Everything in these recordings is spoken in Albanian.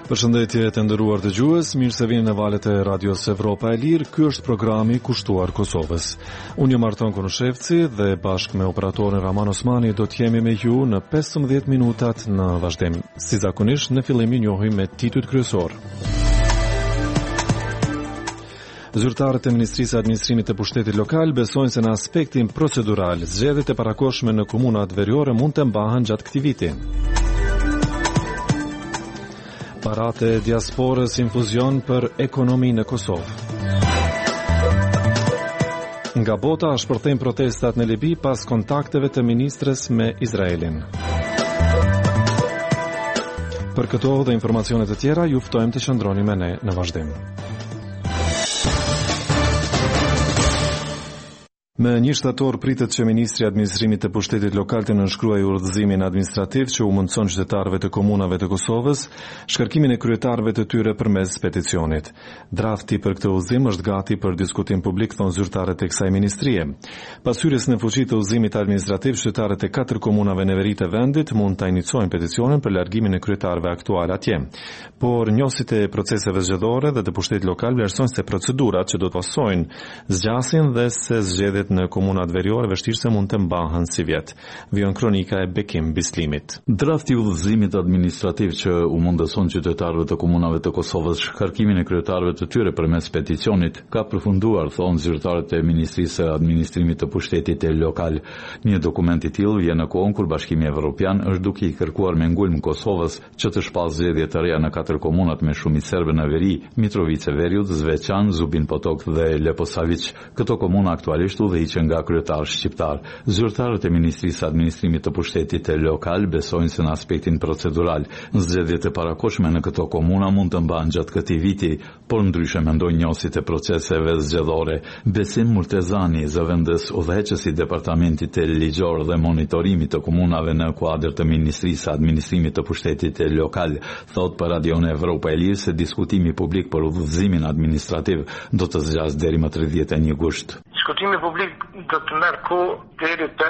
Përshëndetje të nderuar dëgjues, mirë se vini në valët e Radios Evropa e Lirë. Ky është programi kushtuar Kosovës. Unë jam Arton Konushevci dhe bashkë me operatorin Raman Osmani do të jemi me ju në 15 minutat në vazhdim. Si zakonisht, në fillim ju njohim me titujt kryesor. Zyrtarët e Ministrisë së Administrimit të Pushtetit Lokal besojnë se në aspektin procedural, zgjedhjet e parakohshme në komunat veriore mund të mbahen gjatë këtij viti. Paratë e diasporës infuzion për ekonominë në Kosovë. Nga bota shpërthejnë protestat në Libi pas kontakteve të ministres me Izraelin. Për këto dhe informacionet e tjera, ju ftojmë të qëndroni me ne në vazhdim. Me 1 shtator pritet që Ministri i Administrimit të Pushtetit Lokal të nënshkruajë udhëzimin administrativ që u mundson qytetarëve të komunave të Kosovës shkarkimin e kryetarëve të tyre përmes peticionit. Drafti për këtë udhëzim është gati për diskutim publik, thonë zyrtarët e kësaj ministrie. Pas hyrjes në fuqi të udhëzimit administrativ, qytetarët e 4 komunave në veri të vendit mund ta iniciojnë peticionin për largimin e kryetarëve aktual atje. Por njësit e proceseve zgjedhore dhe të Pushtetit Lokal vlerësojnë se procedurat që do të pasojnë zgjasin dhe se zgjedhjet në komunat veriore vështirë se mund të mbahen si vjet. Vijon kronika e Bekim Bislimit. Drafti i udhëzimit administrativ që u mundëson qytetarëve të komunave të Kosovës shkarkimin e kryetarëve të tyre përmes peticionit ka përfunduar, thonë zyrtarët e Ministrisë së Administrimit të Pushtetit Lokal. Një dokument i tillë vjen në kohën kur Bashkimi Evropian është duke i kërkuar me ngulm Kosovës që të shpallë zgjedhje të reja në 4 komunat me shumicë serbe në veri, Mitrovica Veriut, Zveçan, Zubin Potok dhe Leposavić. Këto komuna aktualisht udhëhiqen nga kryetar shqiptar. Zyrtarët e Ministrisë së Administrimit të Pushtetit Lokal besojnë se në aspektin procedural, zgjedhjet e parakohshme në këto komuna mund të mbahen gjatë këtij viti, por ndryshe mendojnë njësit e proceseve zgjedhore. Besim Murtezani, zëvendës udhëheqësi i Departamentit Ligjor dhe Monitorimit të komunave në kuadër të Ministrisë së Administrimit të Pushtetit Lokal, thot për Radion Evropa e Lirë se diskutimi publik për udhëzimin administrativ do të zgjasë deri më 31 gusht. Diskutimi publik do të merr kohë deri të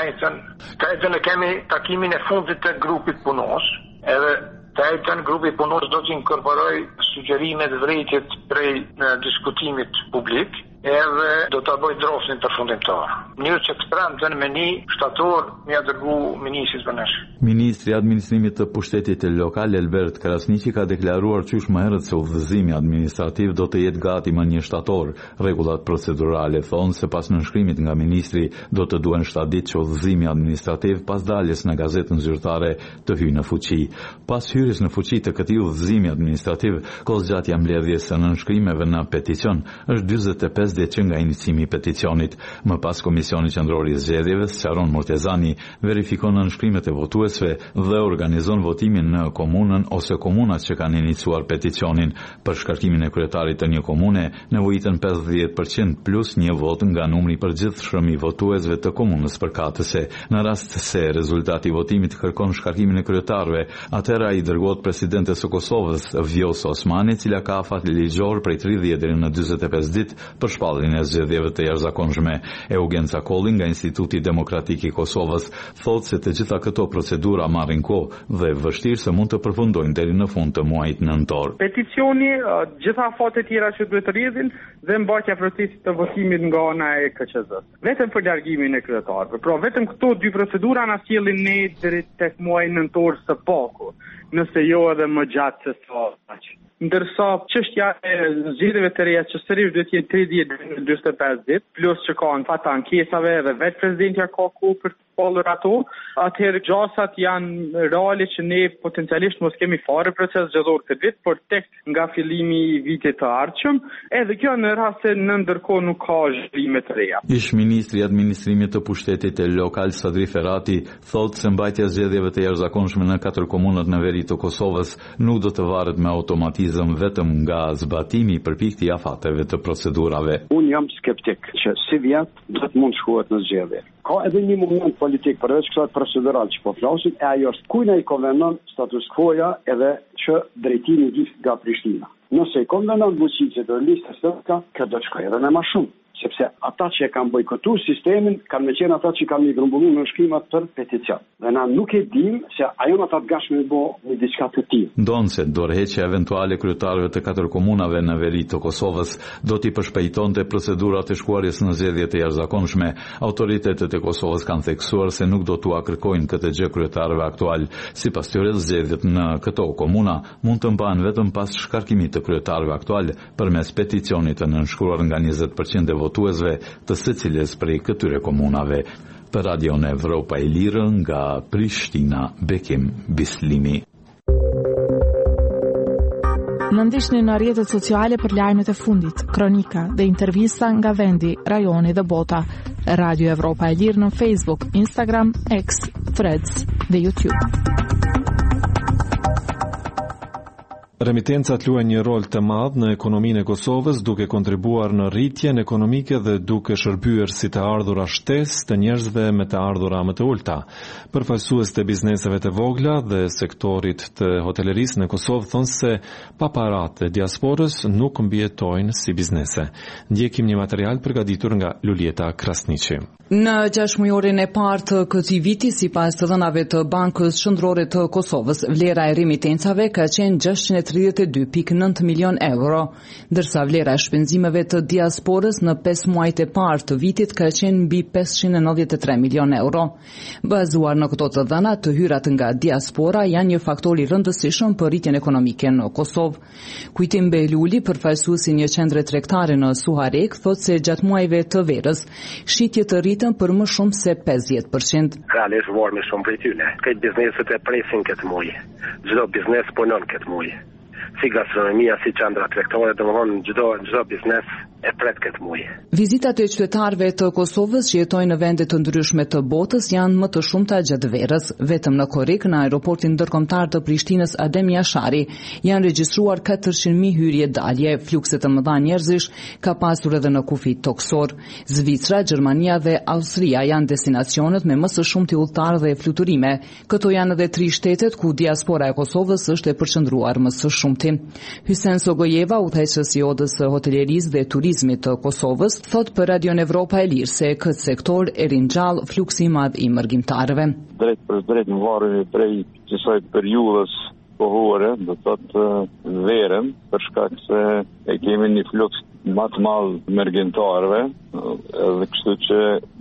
ejtën e kemi takimin e fundit të grupit punës, edhe të ejtën grupi punës do të inkorporoj sugjerimet vërejtjet prej diskutimit publik, edhe do të bëj droftin përfundimtar. Mënyrë që të premten me 1 shtator mja dërgu ministrit për nesh. Ministri i Administrimit të Pushtetit Lokal Elbert Krasniqi ka deklaruar qysh më herët se udhëzimi administrativ do të jetë gati më 1 shtator. Rregullat procedurale thonë se pas nënshkrimit nga ministri do të duhen 7 ditë që udhëzimi administrativ pas daljes në gazetën zyrtare të hyjë në fuqi. Pas hyrjes në fuqi të këtij udhëzimi administrativ, kohëzgjatja mbledhjes së nënshkrimeve në peticion është 45 ditë që nga inicimi i peticionit. Më pas Komisioni Qendror i Zgjedhjeve, sqaron Murtezani, verifikon nënshkrimet e votuesve dhe organizon votimin në komunën ose komunat që kanë iniciuar peticionin. Për shkarkimin e kryetarit të një komune, nevojiten 50% plus 1 vot nga numri i përgjithshëm i votuesve të komunës përkatëse. Në rast se rezultati i votimit kërkon shkarkimin e kryetarëve, atëherë ai dërgohet presidentes së Kosovës, Vjosa Osmani, cila ka afat ligjor prej 30 deri në 45 ditë për shpalljen e zgjedhjeve të jashtëzakonshme. Eugen Cakolli nga Instituti Demokratik i Kosovës thotë se të gjitha këto procedura marrin kohë dhe vështirë se mund të përfundojnë deri në fund të muajit nëntor. Peticioni, gjitha afatet tjera që duhet të rrjedhin dhe mbajtja procesit të votimit nga ana e KQZ-s. Vetëm për largimin e kryetarëve. Pra vetëm këto 2 procedura na sjellin ne deri tek muaji nëntor së paku, nëse jo edhe më gjatë se sa aq. Ndërsa çështja e zgjedhjeve të reja që sërish duhet të jetë 30 deri në 45 ditë, plus që ka në fat ankesave dhe vetë presidentja ka kohë për të shpallur ato, atëherë gjasat janë reale që ne potencialisht mos kemi fare proces zgjedhor këtë vit, por tek nga fillimi i vitit të ardhshëm, edhe kjo në rast se në ndërkohë nuk ka zhvillime të reja. Ish ministri i Administrimit të Pushtetit Lokal Sadri Ferrati thotë se mbajtja e zgjedhjeve të jashtëzakonshme në 4 komunat në veri të Kosovës nuk do të varet me automatizëm vetëm nga zbatimi i përpiktje i afateve të procedurave. Unë jam skeptik që si vjet do të mund shkohet në zgjedhje. Ka edhe një moment politik përveç kësaj procedural që po flasim, e ajo është kujna i konvenon status quo-ja edhe që drejtimi i nga Prishtina. Nëse i konvenon bujqicet dhe listës së ka do të shkojë edhe me më shumë. sepse ata që e kanë bojkotuar sistemin kanë më qenë ata që kanë grumbulluar në shkrimat për peticion. Dhe na nuk e dim se ajo ata të gatshëm të bëjë diçka të tillë. Ndonse dorëheqja eventuale kryetarëve të 4 komunave në veri të Kosovës do t'i përshpejtonte procedurat e shkuarjes në zgjedhje të jashtëzakonshme, autoritetet e Kosovës kanë theksuar se nuk do t'u kërkojnë këtë gjë kryetarëve aktual. Sipas tyre, zgjedhjet në këto komuna mund të mbahen vetëm pas shkarkimit të kryetarëve aktual përmes peticionit të nënshkruar nga 20% e votuesve të secilës prej këtyre komunave. Për Radio Evropa e Lirë nga Prishtina, Bekim Bislimi. Në ndiqni në rrjetet sociale për lajmet e fundit, kronika dhe intervista nga vendi, rajoni dhe bota. Radio Evropa e Lirë në Facebook, Instagram, X, Threads dhe YouTube. Remitencat luajnë një rol të madh në ekonominë e Kosovës, duke kontribuar në rritjen ekonomike dhe duke shërbyer si të ardhura shtesë të njerëzve me të ardhura më të ulta. Përfaqësues të bizneseve të vogla dhe sektorit të hotelerisë në Kosovë thonë se pa paratë e diasporës nuk mbijetojnë si biznese. Ndjekim një material përgatitur nga Lulieta Krasniqi. Në 6 mujorin e parë të këtij viti, sipas të dhënave të Bankës Qendrore të Kosovës, vlera e remitencave ka qenë 632.9 milion euro, ndërsa vlera e shpenzimeve të diasporës në 5 muajt e parë të vitit ka qenë mbi 593 milion euro. Bazuar në këto të dhëna, të hyrat nga diaspora janë një faktor i rëndësishëm për rritjen ekonomike në Kosovë. Kujtim Behluli, përfaqësuesi një qendre tregtare në Suharek, thotë se gjatë muajve të verës, shitje të rritën për më shumë se 50%. Realisht vormi shumë prej tyre. Këtë bizneset e presin këtë muaj. Çdo biznes punon këtë muaj. Si gastronomia, si qendra tregtare, domthonë çdo biznes e pret këtë muaj. Vizitat e qytetarëve të Kosovës që jetojnë në vende të ndryshme të botës janë më të shumta gjatë verës. Vetëm në Korrik, në aeroportin ndërkombëtar të Prishtinës Adem Jashari, janë regjistruar 400.000 hyrje dalje. Flukse të mëdha njerëzish ka pasur edhe në kufi toksor. Zvicra, Gjermania dhe Austria janë destinacionet me më së shumti udhëtarë dhe fluturime. Këto janë edhe 3 shtetet ku diaspora e Kosovës është e përqendruar më së shumti. Hysen Sogojeva, udhëheqësi i odës së hotelerisë dhe turizmit të Kosovës, thot për Radio Evropa e Lirë se këtë sektor e ringjall fluksi i madh i mërgjimtarëve. Drejt për drejt në varrin prej kësaj periudhës kohore, do thotë verën, për shkak se e kemi një fluks më të madh mërgjimtarëve, edhe kështu që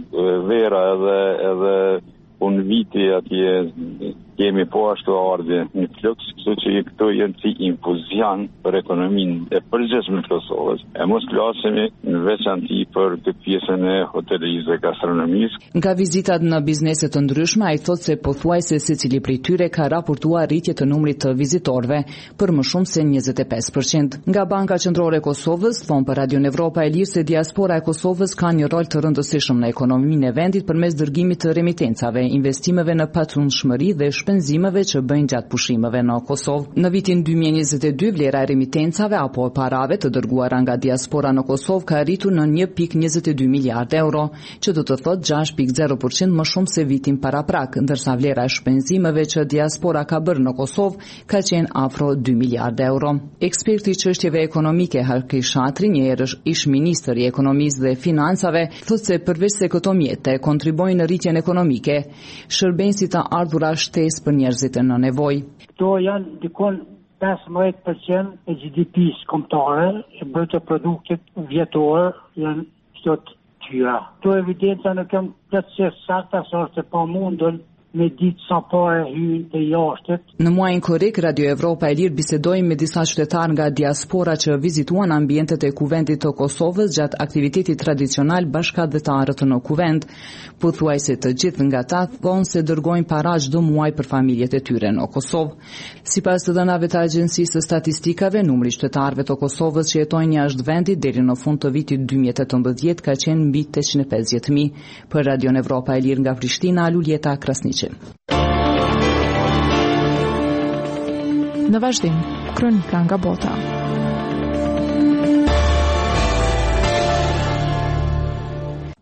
vera edhe unë viti atje kemi po ashtu ardhje një fluks, kështu që këto janë si infuzion për ekonominë e përgjithshme të Kosovës. E mos flasemi në veçanti për të pjesën e hotelerisë dhe gastronomisë. Nga vizitat në biznese të ndryshme, ai thotë se pothuajse secili prej tyre ka raportuar rritje të numrit të vizitorëve për më shumë se 25%. Nga Banka Qendrore e Kosovës, thon për Radio Evropa e Lirë se diaspora e Kosovës ka një rol të rëndësishëm në ekonominë e vendit përmes dërgimit të remitencave, investimeve në patundshmëri dhe shpenzimeve që bëjnë gjatë pushimeve në Kosovë. Në vitin 2022, vlera e remitencave apo parave të dërguara nga diaspora në Kosovë ka arritur në 1.22 miliard euro, që do të thotë 6.0% më shumë se vitin paraprak, ndërsa vlera e shpenzimeve që diaspora ka bërë në Kosovë ka qenë afro 2 miliard euro. Eksperti i çështjeve ekonomike Harki Shatri, një herësh ish ministër i ekonomisë dhe financave, thotë se përveç se këto mjete kontribojnë në rritjen ekonomike, shërbejnë si të ardhura shtesë për njerëzit në nevojë. Këto janë dikon 15% e GDP-s kombëtare, e brutto produktit vjetor janë këto tyra. Këto evidenca nuk janë plotësisht sakta, sa është e pamundun me ditë sa pare hyjnë të jashtet. Në muajin korrik, Radio Evropa e Lirë bisedoi me disa qytetarë nga diaspora që vizituan ambientet e kuvendit të Kosovës gjatë aktivitetit tradicional bashkëdhetarët në kuvend. Pothuajse të gjithë nga ta thonë se dërgojnë para çdo muaj për familjet e tyre në Kosovë. Sipas të dhënave të Agjencisë së Statistikave, numri i qytetarëve të Kosovës që jetojnë jashtë vendit deri në fund të vitit 2018 ka qenë mbi 850.000. Për Radio Evropa e Lirë nga Prishtina, Lulieta Krasniqi. Në vazhdim, kronika nga bota.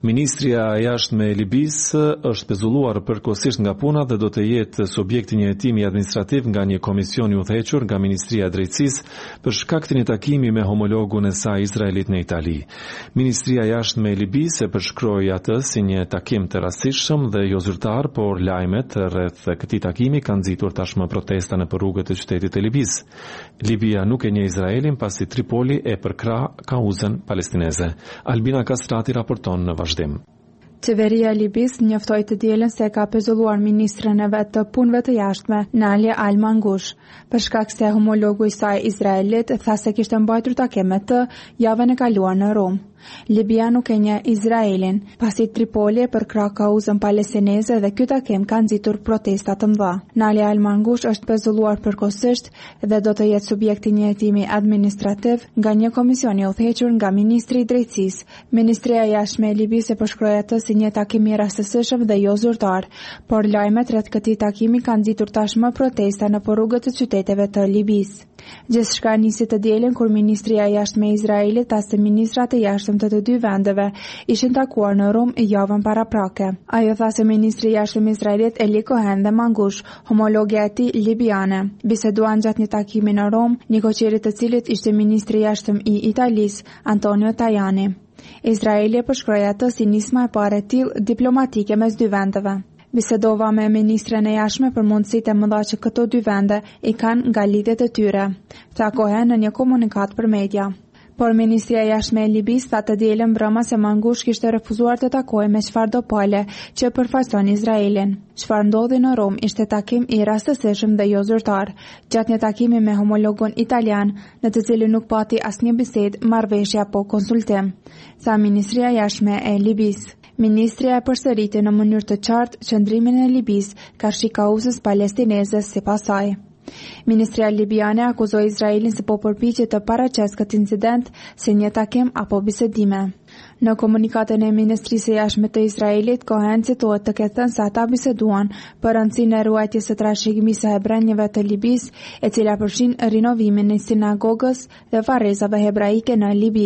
Ministria e jashtme e Libisë është pezulluar përkohësisht nga puna dhe do të jetë subjekti një hetimi administrativ nga një komision i udhëhequr nga Ministria e Drejtësisë për shkak të një takimi me homologun e saj Izraelit në Itali. Ministria e jashtme e Libisë e përshkroi atë si një takim të rastishëm dhe jo zyrtar, por lajmet rreth këtij takimi kanë nxitur tashmë protesta në rrugët e qytetit të Libisë. Libia nuk e njeh Izraelin pasi Tripoli e përkrah kauzën palestineze. Albina Kastrati raporton në vazhdim. Qeveria e Libisë njoftoi të dielën se ka pezulluar ministren e vet të punëve të jashtme, Nalia Al-Mangush, për shkak se homologu i saj Izraelit tha se kishte mbajtur takime të javën e kaluar në Rom. Libia nuk e njeh Izraelin, pasi Tripoli e përkrah kauzën palestineze dhe ky takim ka nxitur protesta të mëdha. Nalia Al-Mangush është pezulluar përkohësisht dhe do të jetë subjekti i një hetimi administrativ nga një komision i udhëhequr nga Ministri i Drejtësisë. Ministria e jashtme e Libisë e përshkroi atë si një takim i rastësishëm dhe jo zyrtar, por lajmet rreth këtij takimi kanë nxitur tashmë protesta në rrugët e qyteteve të Libisë. Gjithçka nisi të dielën kur Ministria e jashtme e Izraelit tha se ministrat e jashtëm të dy vendeve ishin takuar në Rom javën paraprake. Ajo tha se ministri i jashtëm i Izraelit Eli Cohen dhe Mangush, homologja e tij libiane, biseduan gjatë një takimi në Rom, një koqeri të cilit ishte ministri i jashtëm i Italisë Antonio Tajani. Izraeli e përshkroi atë si nisma e parë e tillë diplomatike mes dy vendeve. Bisedova me ministren e jashtme për mundësitë e mëdha që këto dy vende i kanë nga lidhjet e tyre, tha Cohen në një komunikat për media. Por Ministria e Jashtme e Libisë tha të dielën brëma se Mangush kishte refuzuar të takojë me çfarëdo palë që përfaqëson Izraelin. Çfarë ndodhi në Rom ishte takim i rastësishëm dhe jo zyrtar, gjatë një takimi me homologun italian, në të cilin nuk pati asnjë bisedë, marrëveshje apo konsultim, tha Ministria e Jashtme e Libisë. Ministria e përsëriti në mënyrë të qartë qëndrimin e Libisë karshi kauzës palestineze sipas saj. Ministria libiane akuzoi Izraelin se po përpiqet të paraqesë këtë incident si një takim apo bisedime. Në komunikatën e Ministrisë së Jashtme të Izraelit, Cohen citohet të ketë thënë se ata biseduan për rëndësinë e ruajtjes së trashëgimisë së hebrejve të Libisë, e cila përfshin rinovimin e sinagogës dhe varrezave hebraike në Libi.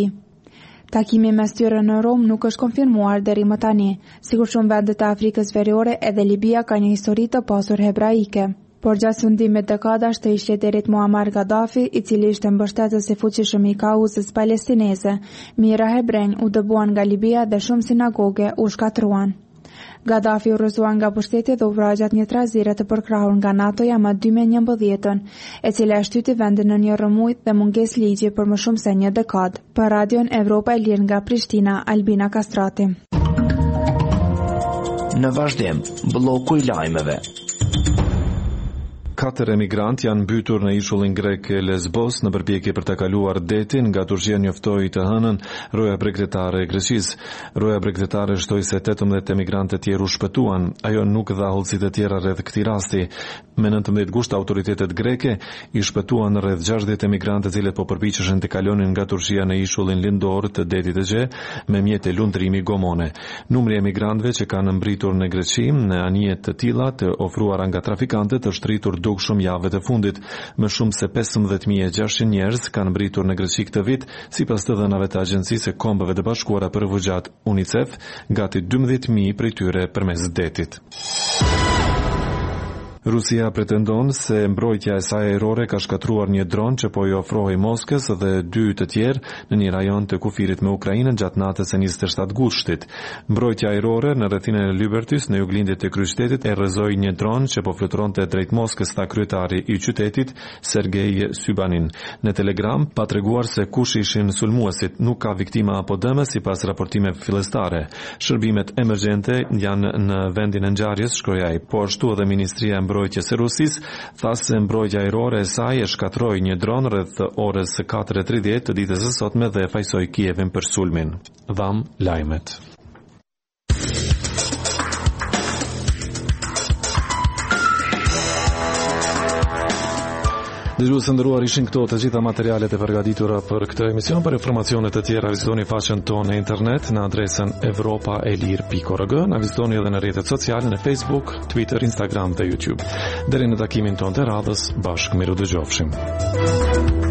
Takimi mes tyre në Rom nuk është konfirmuar deri më tani, sikur shumë vende të Afrikës Veriore, edhe Libia ka një histori të pasur hebraike. Por gjatë fundimit dekadash të ish-liderit Muammar Gaddafi, i cili ishte mbështetës i fuqishëm i kauzës palestineze, mijëra hebrenj u dëbuan nga Libia dhe shumë sinagoge u shkatruan. Gaddafi u rrëzuan nga pushteti dhe u vrau gjatë një trazire të përkrahur nga NATO-ja më 2011, e cila e shtyti vendin në një rrëmujt dhe mungesë ligji për më shumë se një dekadë. Për Radion Evropa e Lirë nga Prishtina, Albina Kastrati. Në vazhdim, bloku i lajmeve. 4 emigrantë janë mbytur në ishullin grek Lesbos në përpjekje për të kaluar detin, nga Turqia njoftoi të hënën roja bregdetare e Greqisë. Roja bregdetare shtoi se 18 emigrantë të tjerë u shpëtuan. Ajo nuk dha hollësi të tjera rreth këtij rasti. Me 19 gusht autoritetet greke i shpëtuan rreth 60 emigrantë të cilët po përpiqeshin të kalonin nga Turqia në ishullin lindor të detit Egje me mjete lundrimi gomone. Numri i emigrantëve që kanë mbritur në Greqi në anije të tilla të ofruara nga trafikantët është rritur duk shumë javëve të fundit. Më shumë se 15.600 njerëz kanë mbritur në Greqi këtë vit, sipas të dhënave të Agjencisë së Kombeve të Bashkuara për Refugjat UNICEF, gati 12.000 prej tyre përmes detit. Rusia pretendon se mbrojtja e saj ajrore ka shkatruar një dron që po i ofrohej Moskës dhe 2 të tjerë në një rajon të kufirit me Ukrainën gjatë natës së 27 gushtit. Mbrojtja ajrore në rrethinën e Libertys në juglindjet e kryeqytetit e rrëzoi një dron që po fluturonte drejt Moskës, tha kryetari i qytetit Sergej Sybanin. Në Telegram pa treguar se kush ishin sulmuesit, nuk ka viktima apo dëmës sipas raportimeve fillestare. Shërbimet emergjente janë në vendin e ngjarjes, shkroi ai, po ashtu edhe Ministria e Mbrojtjes së Rusisë tha se mbrojtja ajrore e saj e shkatroi një dron rreth orës 4:30 të ditës së sotme dhe e fajsoi Kievin për sulmin. Dham lajmet. Dëgjues të nderuar, ishin këto të gjitha materialet e përgatitura për këtë emision. Për informacione të tjera vizitoni faqen tonë në internet në adresën europaelir.org. Na vizitoni edhe në rrjetet sociale në Facebook, Twitter, Instagram dhe YouTube. Deri në takimin tonë të radhës, bashkë miru dëgjofshim.